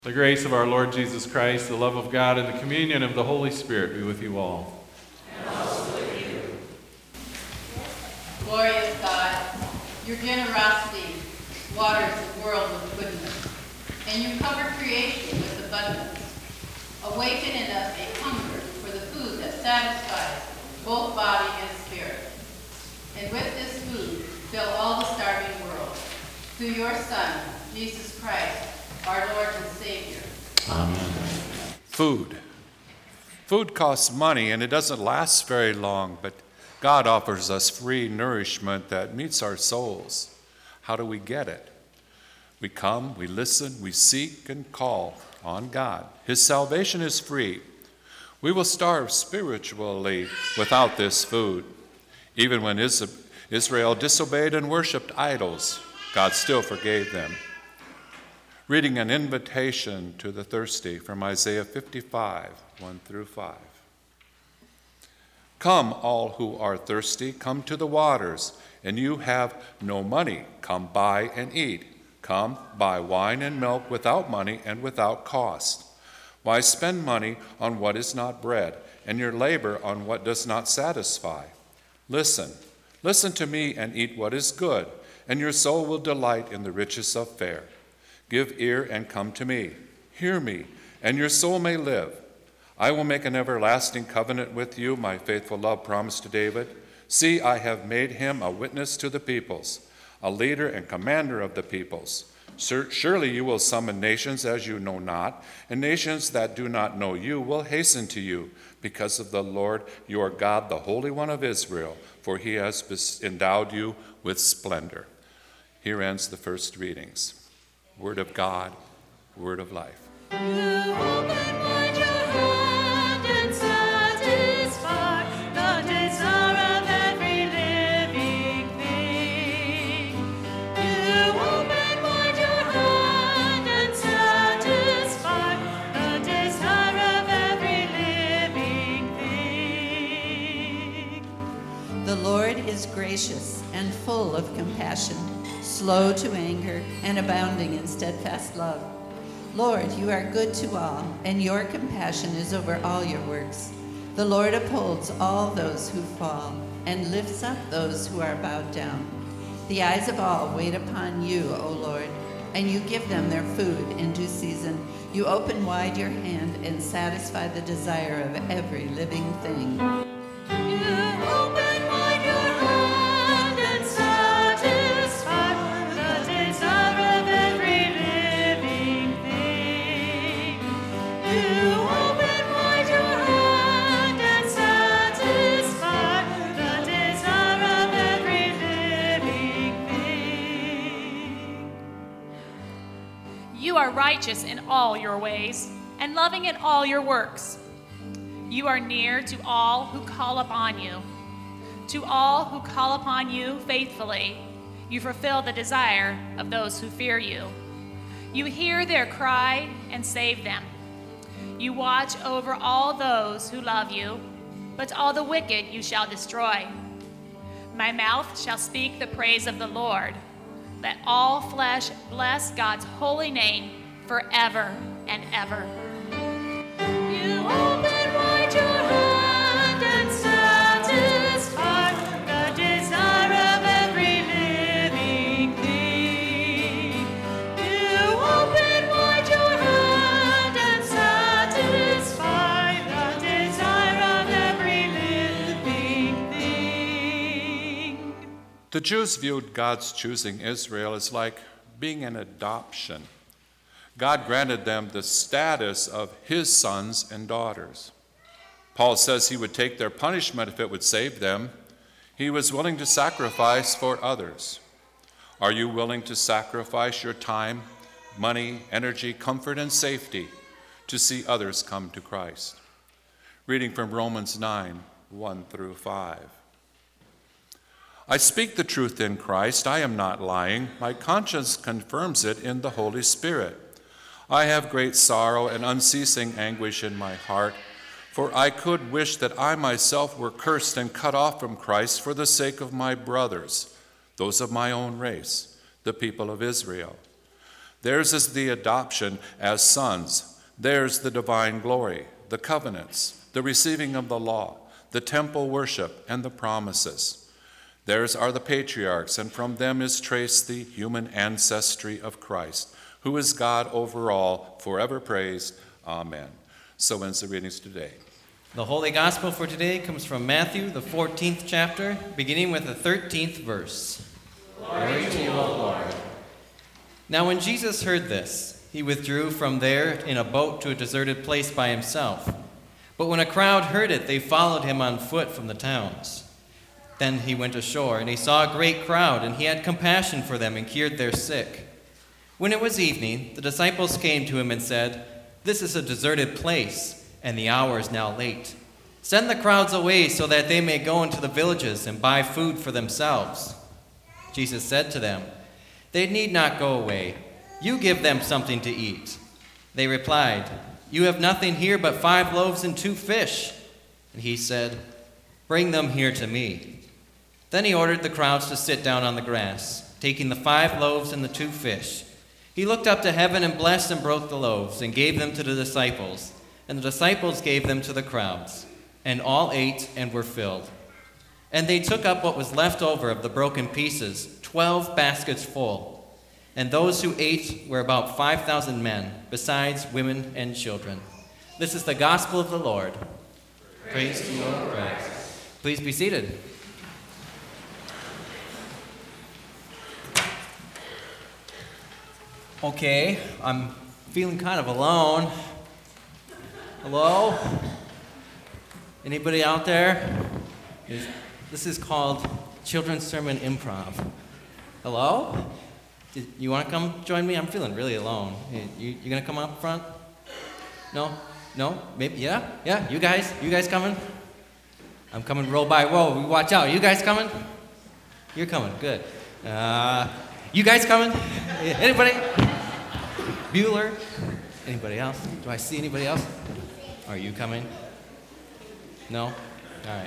The grace of our Lord Jesus Christ, the love of God, and the communion of the Holy Spirit be with you all. And also with you. Glorious God, your generosity waters the world with goodness, and you cover creation with abundance. Awaken in us a hunger for the food that satisfies both body and spirit. And with this food, fill all the starving world. Through your Son, Jesus Christ, our Lord and Savior. Amen. Food. Food costs money and it doesn't last very long, but God offers us free nourishment that meets our souls. How do we get it? We come, we listen, we seek and call on God. His salvation is free. We will starve spiritually without this food. Even when Israel disobeyed and worshiped idols, God still forgave them. Reading an invitation to the thirsty from Isaiah 55, 1-5. Come, all who are thirsty, come to the waters, and you have no money, come buy and eat. Come, buy wine and milk without money and without cost. Why spend money on what is not bread, and your labor on what does not satisfy? Listen to me and eat what is good, and your soul will delight in the riches of fare. Give ear and come to me. Hear me, and your soul may live. I will make an everlasting covenant with you, my faithful love promised to David. See, I have made him a witness to the peoples, a leader and commander of the peoples. Surely you will summon nations as you know not, and nations that do not know you will hasten to you, because of the Lord your God, the Holy One of Israel, for he has endowed you with splendor. Here ends the first readings. Word of God, word of life. You open wide your hand and satisfy the desire of every living thing. You open wide your hand and satisfy the desire of every living thing. The Lord is gracious and full of compassion, slow to anger, and abounding in steadfast love. Lord, you are good to all, and your compassion is over all your works. The Lord upholds all those who fall, and lifts up those who are bowed down. The eyes of all wait upon you, O Lord, and you give them their food in due season. You open wide your hand and satisfy the desire of every living thing. You open wide your hand and satisfy the desire of every living thing. You open wide your hand and satisfy the desire of every living thing. You are righteous in all your ways and loving in all your works. You are near to all who call upon you. To all who call upon you faithfully, you fulfill the desire of those who fear you. You hear their cry and save them. You watch over all those who love you, but all the wicked you shall destroy. My mouth shall speak the praise of the Lord. Let all flesh bless God's holy name forever and ever. You open wide your hand and satisfy the desire of every living thing. You open wide your hand and satisfy the desire of every living thing. The Jews viewed God's choosing Israel as like being an adoption. God granted them the status of his sons and daughters. Paul says he would take their punishment if it would save them. He was willing to sacrifice for others. Are you willing to sacrifice your time, money, energy, comfort, and safety to see others come to Christ? Reading from Romans 9, 1-5. I speak the truth in Christ. I am not lying. My conscience confirms it in the Holy Spirit. I have great sorrow and unceasing anguish in my heart, for I could wish that I myself were cursed and cut off from Christ for the sake of my brothers, those of my own race, the people of Israel. Theirs is the adoption as sons. Theirs the divine glory, the covenants, the receiving of the law, the temple worship, and the promises. Theirs are the patriarchs, and from them is traced the human ancestry of Christ, who is God over all, forever praised. Amen. So ends the readings today. The Holy Gospel for today comes from Matthew, the 14th chapter, beginning with the 13th verse. Glory to you, O Lord. Now when Jesus heard this, he withdrew from there in a boat to a deserted place by himself. But when a crowd heard it, they followed him on foot from the towns. Then he went ashore, and he saw a great crowd, and he had compassion for them and cured their sick. When it was evening, the disciples came to him and said, "This is a deserted place, and the hour is now late. Send the crowds away so that they may go into the villages and buy food for themselves." Jesus said to them, "They need not go away. You give them something to eat." They replied, "You have nothing here but 5 loaves and 2 fish." And he said, "Bring them here to me." Then he ordered the crowds to sit down on the grass, taking the 5 loaves and the 2 fish. He looked up to heaven and blessed and broke the loaves and gave them to the disciples, and the disciples gave them to the crowds, and all ate and were filled. And they took up what was left over of the broken pieces, 12 baskets full. And those who ate were about 5,000 men, besides women and children. This is the gospel of the Lord. Praise to you, O Christ. Please be seated. Okay, I'm feeling kind of alone. Hello? Anybody out there? This is called Children's Sermon Improv. Hello? You want to come join me? I'm feeling really alone. You going to come up front? No? Maybe? Yeah? You guys coming? I'm coming row by row. Watch out. You guys coming? You're coming. Good. You guys coming? Anybody? Bueller? Anybody else? Do I see anybody else? Are you coming? No? All right.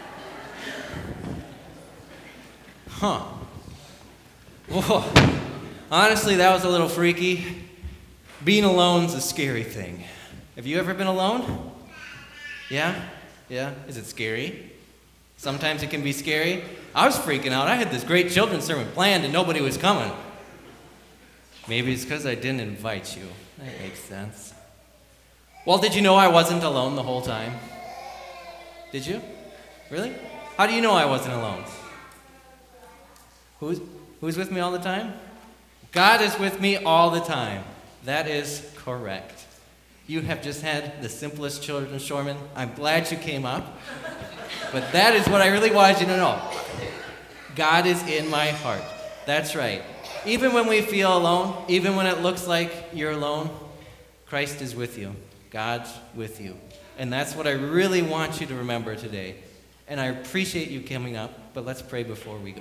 Huh. Whoa. Honestly, that was a little freaky. Being alone's a scary thing. Have you ever been alone? Yeah? Is it scary? Sometimes it can be scary. I was freaking out. I had this great children's sermon planned and nobody was coming. Maybe it's because I didn't invite you. That makes sense. Well, did you know I wasn't alone the whole time? Did you? Really? How do you know I wasn't alone? Who's with me all the time? God is with me all the time. That is correct. You have just had the simplest children's sermon. I'm glad you came up. But that is what I really wanted you to know. God is in my heart. That's right. Even when we feel alone, even when it looks like you're alone, Christ is with you. God's with you. And that's what I really want you to remember today. And I appreciate you coming up, but let's pray before we go.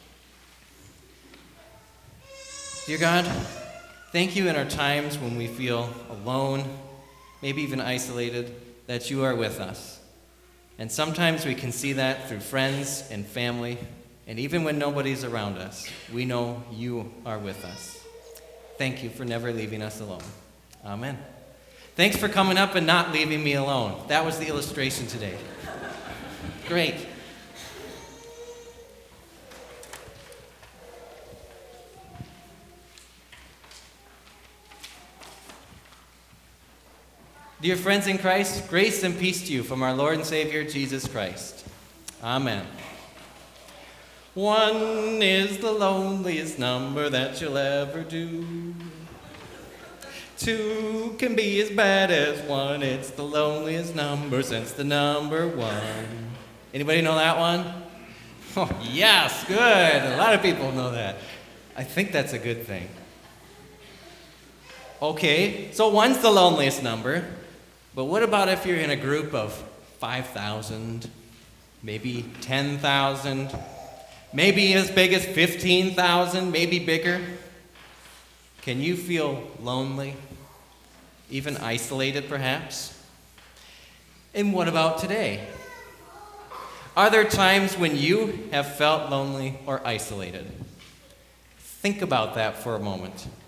Dear God, thank you in our times when we feel alone, maybe even isolated, that you are with us. And sometimes we can see that through friends and family, and even when nobody's around us, we know you are with us. Thank you for never leaving us alone. Amen. Thanks for coming up and not leaving me alone. That was the illustration today. Great. Dear friends in Christ, grace and peace to you from our Lord and Savior, Jesus Christ. Amen. 1 is the loneliest number that you'll ever do. 2 can be as bad as 1. It's the loneliest number since the number 1. Anybody know that one? Oh, yes, good. A lot of people know that. I think that's a good thing. Okay, so 1's the loneliest number. But what about if you're in a group of 5,000, maybe 10,000, maybe as big as 15,000, maybe bigger? Can you feel lonely, even isolated perhaps? And what about today? Are there times when you have felt lonely or isolated? Think about that for a moment.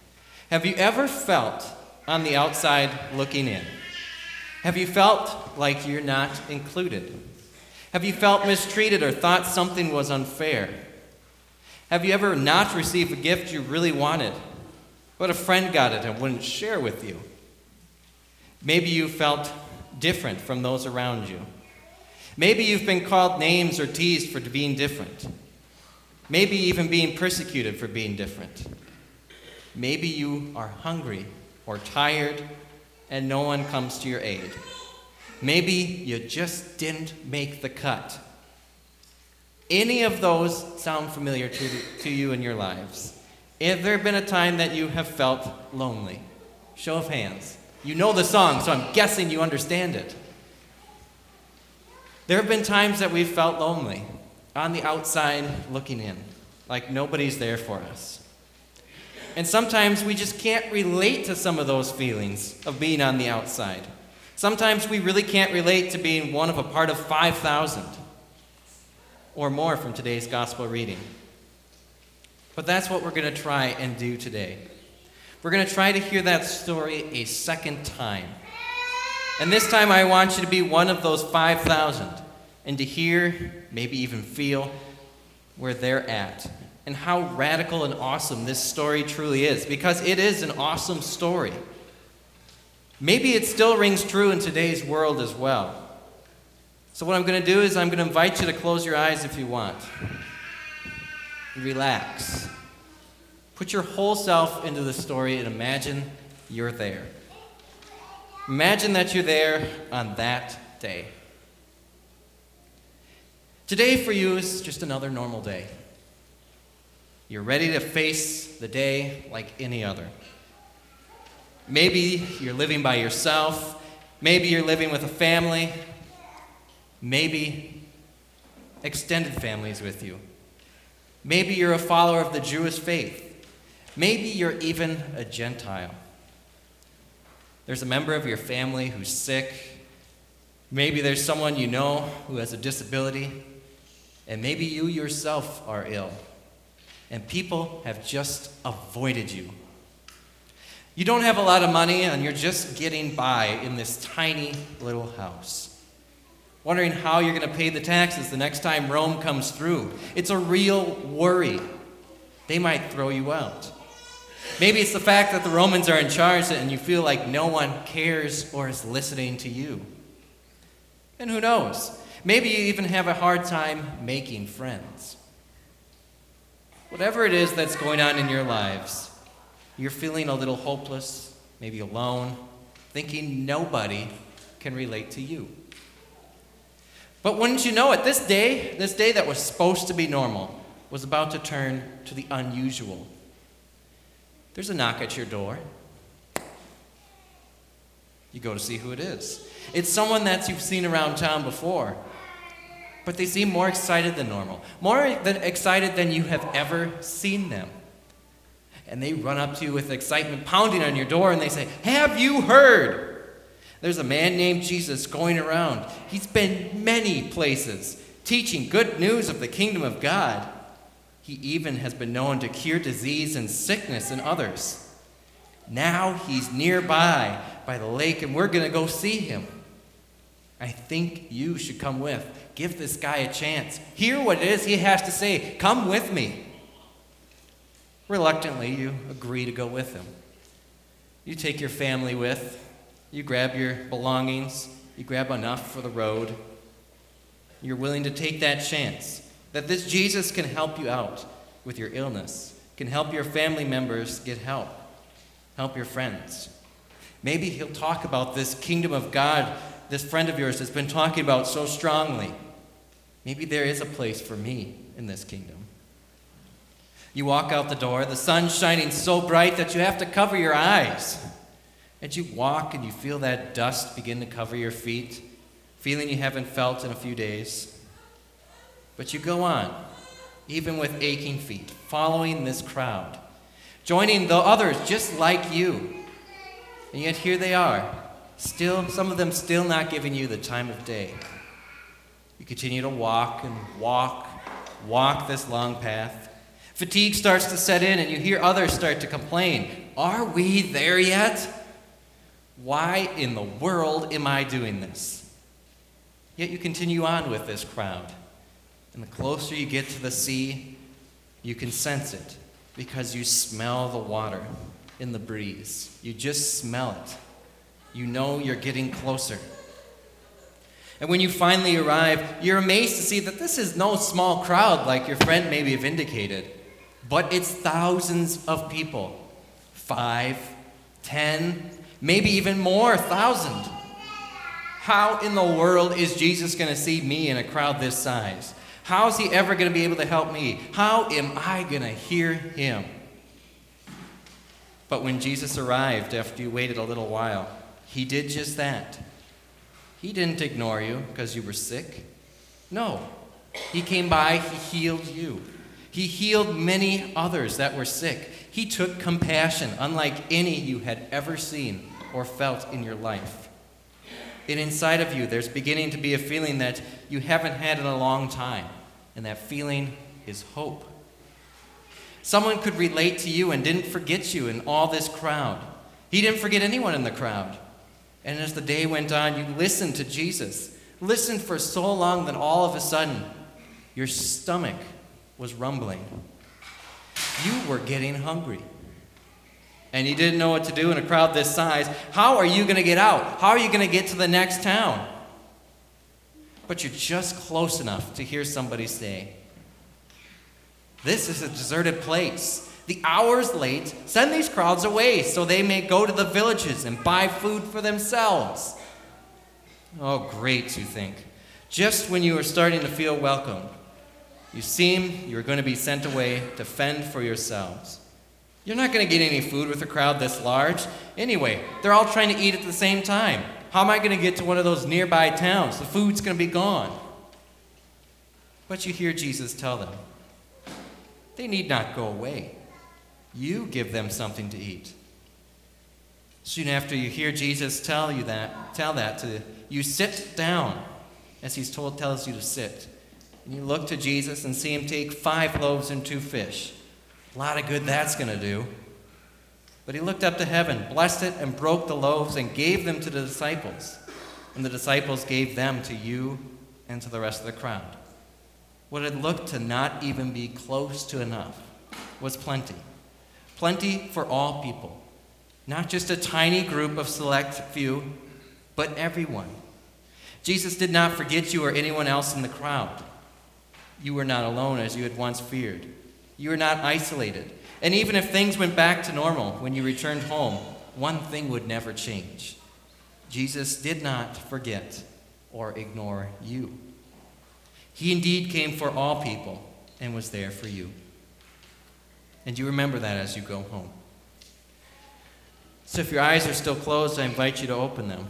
Have you ever felt on the outside looking in? Have you felt like you're not included? Have you felt mistreated or thought something was unfair? Have you ever not received a gift you really wanted, but a friend got it and wouldn't share with you? Maybe you felt different from those around you. Maybe you've been called names or teased for being different. Maybe even being persecuted for being different. Maybe you are hungry or tired and no one comes to your aid. Maybe you just didn't make the cut. Any of those sound familiar to you in your lives? Have there been a time that you have felt lonely? Show of hands. You know the song, so I'm guessing you understand it. There have been times that we've felt lonely, on the outside looking in, like nobody's there for us. And sometimes we just can't relate to some of those feelings of being on the outside. Sometimes we really can't relate to being one of a part of 5,000 or more from today's gospel reading. But that's what we're going to try and do today. We're going to try to hear that story a second time. And this time I want you to be one of those 5,000 and to hear, maybe even feel, where they're at and how radical and awesome this story truly is, because it is an awesome story. Maybe it still rings true in today's world as well. So what I'm going to do is I'm going to invite you to close your eyes if you want. Relax. Put your whole self into the story and imagine you're there. Imagine that you're there on that day. Today for you is just another normal day. You're ready to face the day like any other. Maybe you're living by yourself. Maybe you're living with a family. Maybe extended families with you. Maybe you're a follower of the Jewish faith. Maybe you're even a Gentile. There's a member of your family who's sick. Maybe there's someone you know who has a disability. And maybe you yourself are ill. And people have just avoided you. You don't have a lot of money and you're just getting by in this tiny little house. Wondering how you're going to pay the taxes the next time Rome comes through. It's a real worry. They might throw you out. Maybe it's the fact that the Romans are in charge and you feel like no one cares or is listening to you. And who knows? Maybe you even have a hard time making friends. Whatever it is that's going on in your lives, you're feeling a little hopeless, maybe alone, thinking nobody can relate to you. But wouldn't you know it, this day that was supposed to be normal, was about to turn to the unusual. There's a knock at your door. You go to see who it is. It's someone that you've seen around town before, but they seem more excited than normal, excited than you have ever seen them. And they run up to you with excitement, pounding on your door, and they say, "Have you heard? There's a man named Jesus going around. He's been many places, teaching good news of the kingdom of God. He even has been known to cure disease and sickness in others. Now he's nearby by the lake, and we're going to go see him. I think you should come with. Give this guy a chance. Hear what it is he has to say. Come with me." Reluctantly, you agree to go with him. You take your family with. You grab your belongings. You grab enough for the road. You're willing to take that chance that this Jesus can help you out with your illness, can help your family members get help, help your friends. Maybe he'll talk about this kingdom of God this friend of yours has been talking about so strongly. Maybe there is a place for me in this kingdom. You walk out the door, the sun's shining so bright that you have to cover your eyes. And you walk and you feel that dust begin to cover your feet, feeling you haven't felt in a few days. But you go on, even with aching feet, following this crowd, joining the others just like you. And yet here they are, still, some of them still not giving you the time of day. You continue to walk and walk this long path. Fatigue starts to set in and you hear others start to complain. Are we there yet? Why in the world am I doing this? Yet you continue on with this crowd. And the closer you get to the sea, you can sense it because you smell the water in the breeze. You just smell it. You know you're getting closer. And when you finally arrive, you're amazed to see that this is no small crowd like your friend maybe have indicated, but it's thousands of people. 5, 10, maybe even more, 1,000. How in the world is Jesus going to see me in a crowd this size? How is he ever going to be able to help me? How am I going to hear him? But when Jesus arrived after you waited a little while, he did just that. He didn't ignore you because you were sick. No, he came by, he healed you. He healed many others that were sick. He took compassion unlike any you had ever seen or felt in your life. And inside of you, there's beginning to be a feeling that you haven't had in a long time, and that feeling is hope. Someone could relate to you and didn't forget you in all this crowd. He didn't forget anyone in the crowd. And as the day went on, you listened to Jesus. Listened for so long that all of a sudden, your stomach was rumbling. You were getting hungry. And you didn't know what to do in a crowd this size. How are you going to get out? How are you going to get to the next town? But you're just close enough to hear somebody say, "This is a deserted place. The hour's late. Send these crowds away so they may go to the villages and buy food for themselves." Oh, great, you think. Just when you are starting to feel welcome, you seem you're going to be sent away to fend for yourselves. You're not going to get any food with a crowd this large. Anyway, they're all trying to eat at the same time. How am I going to get to one of those nearby towns? The food's going to be gone. But you hear Jesus tell them, they need not go away. You give them something to eat. Soon after you hear Jesus tell that to you, sit down as he tells you to sit. And you look to Jesus and see him take 5 loaves and 2 fish. A lot of good that's going to do. But he looked up to heaven, blessed it, and broke the loaves and gave them to the disciples. And the disciples gave them to you and to the rest of the crowd. What had looked to not even be close to enough was plenty. Plenty for all people. Not just a tiny group of select few, but everyone. Jesus did not forget you or anyone else in the crowd. You were not alone as you had once feared. You were not isolated. And even if things went back to normal when you returned home, one thing would never change. Jesus did not forget or ignore you. He indeed came for all people and was there for you. And you remember that as you go home. So if your eyes are still closed, I invite you to open them.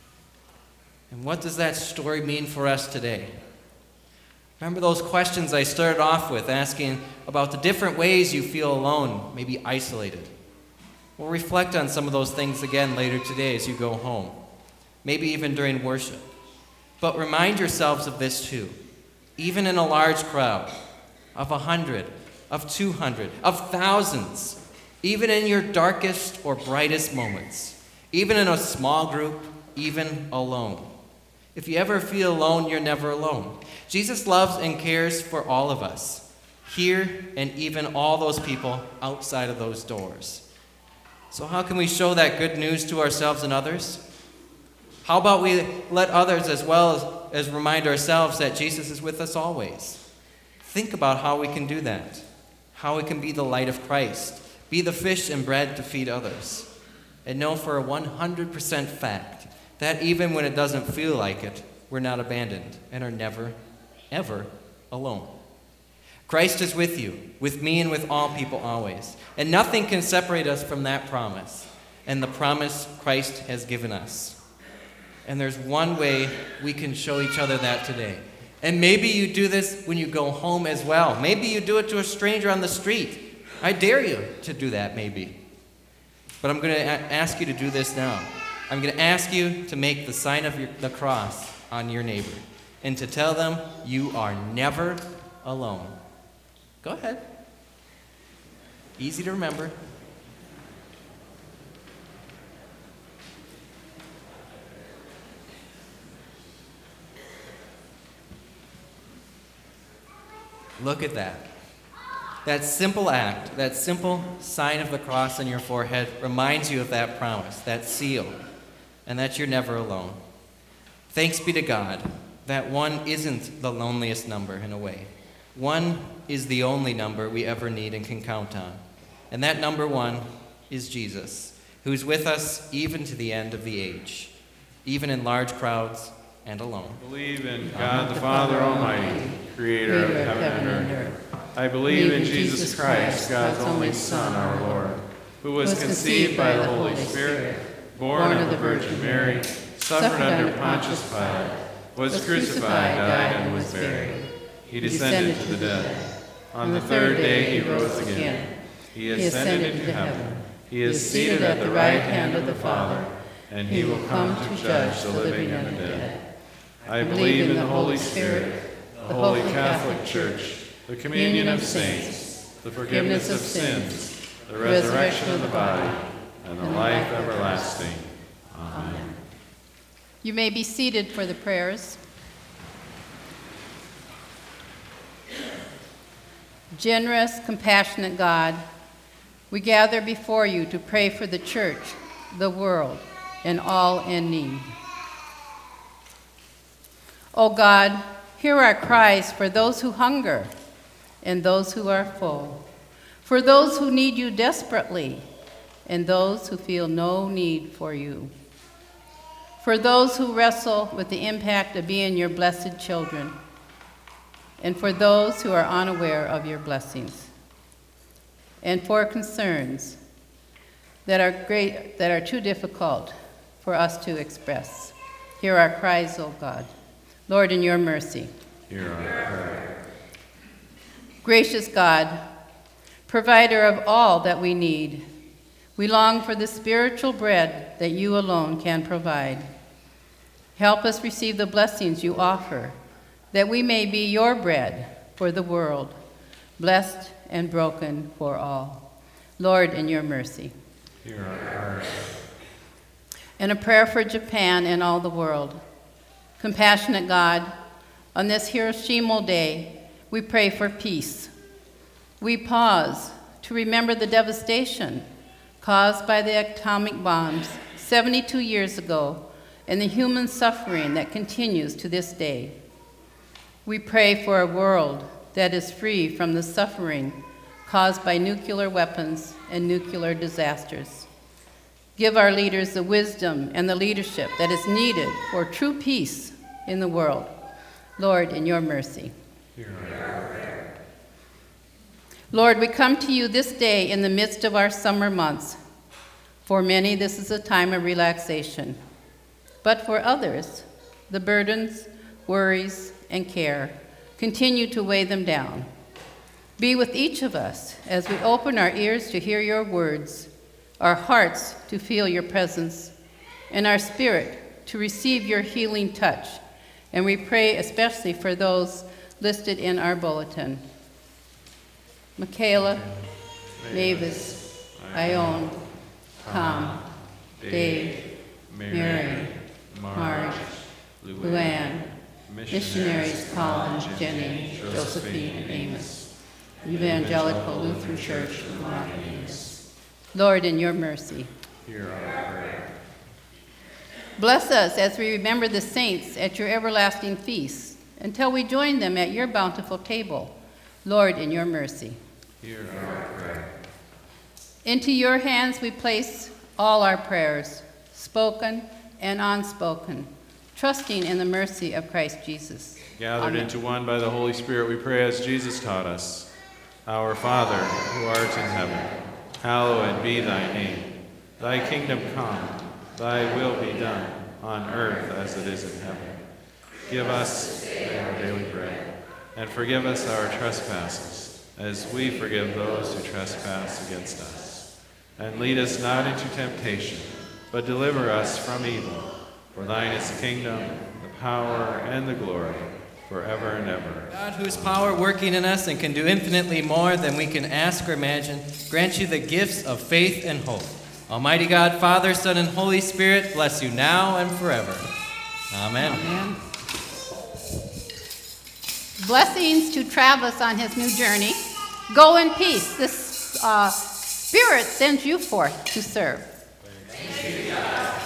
And what does that story mean for us today? Remember those questions I started off with, asking about the different ways you feel alone, maybe isolated. We'll reflect on some of those things again later today as you go home, maybe even during worship. But remind yourselves of this too. Even in a large crowd of 100, of 200, of thousands, even in your darkest or brightest moments, even in a small group, even alone. If you ever feel alone, you're never alone. Jesus loves and cares for all of us, here and even all those people outside of those doors. So how can we show that good news to ourselves and others? How about we let others as well as remind ourselves that Jesus is with us always? Think about how we can do that, how we can be the light of Christ, be the fish and bread to feed others, and know for a 100% fact that even when it doesn't feel like it, we're not abandoned and are never, ever alone. Christ is with you, with me, and with all people always. And nothing can separate us from that promise and the promise Christ has given us. And there's one way we can show each other that today. And maybe you do this when you go home as well. Maybe you do it to a stranger on the street. I dare you to do that maybe. But I'm going to ask you to do this now. I'm going to ask you to make the sign of the cross on your neighbor and to tell them you are never alone. Go ahead. Easy to remember. Look at that. That simple act, that simple sign of the cross on your forehead reminds you of that promise, that seal, and that you're never alone. Thanks be to God that one isn't the loneliest number in a way. One is the only number we ever need and can count on. And that number one is Jesus, who is with us even to the end of the age, even in large crowds and alone. I believe in God the Father Almighty, creator of heaven and earth. I believe in Jesus Christ, God's only Son, our Lord, who was conceived by the Holy Spirit, born of the Virgin Mary, suffered under Pontius Pilate, was crucified, died, and was buried. He descended to the dead. On the third day he rose again. He ascended into heaven. He is seated at the right hand of the Father, and he will come to judge the living and the dead. I believe in the Holy Spirit, the Holy Catholic Church, the communion of saints, the forgiveness of sins, the resurrection of the body, and the life everlasting. Amen. You may be seated for the prayers. Generous, compassionate God, we gather before you to pray for the church, the world, and all in need. O God, hear our cries for those who hunger and those who are full, for those who need you desperately and those who feel no need for you, for those who wrestle with the impact of being your blessed children, and for those who are unaware of your blessings, and for concerns that are too difficult for us to express. Hear our cries, O God. Lord, in your mercy. Hear our prayer. Gracious God, provider of all that we need, we long for the spiritual bread that you alone can provide. Help us receive the blessings you offer, that we may be your bread for the world, blessed and broken for all. Lord, in your mercy. Hear our prayer. And a prayer for Japan and all the world. Compassionate God, on this Hiroshima Day, we pray for peace. We pause to remember the devastation caused by the atomic bombs 72 years ago and the human suffering that continues to this day. We pray for a world that is free from the suffering caused by nuclear weapons and nuclear disasters. Give our leaders the wisdom and the leadership that is needed for true peace in the world. Lord, in your mercy. Lord, we come to you this day in the midst of our summer months. For many, this is a time of relaxation. But for others, the burdens, worries, and care continue to weigh them down. Be with each of us as we open our ears to hear your words, our hearts to feel your presence, and our spirit to receive your healing touch. And we pray especially for those listed in our bulletin. Michaela, Mavis, Ione, Tom, Dave, Mary, Marge, Luann, missionaries Colin, Jenny, Josephine, and Amos, Evangelical Lutheran Church of Martinez. Lord, in your mercy. Hear our prayer. Bless us as we remember the saints at your everlasting feasts until we join them at your bountiful table. Lord, in your mercy. Hear our prayer. Into your hands we place all our prayers, spoken and unspoken, trusting in the mercy of Christ Jesus. Gathered Amen. into one by the Holy Spirit, we pray as Jesus taught us. Our Father, who art in heaven, hallowed be thy name. Thy kingdom come, thy will be done, on earth as it is in heaven. Give us today our daily bread, and forgive us our trespasses, as we forgive those who trespass against us. And lead us not into temptation, but deliver us from evil. For thine is the kingdom, the power, and the glory, forever and ever. God, whose power working in us and can do infinitely more than we can ask or imagine, grant you the gifts of faith and hope. Almighty God, Father, Son, and Holy Spirit, bless you now and forever. Amen. Amen. Blessings to Travis on his new journey. Go in peace. This Spirit sends you forth to serve. Thanks be to God.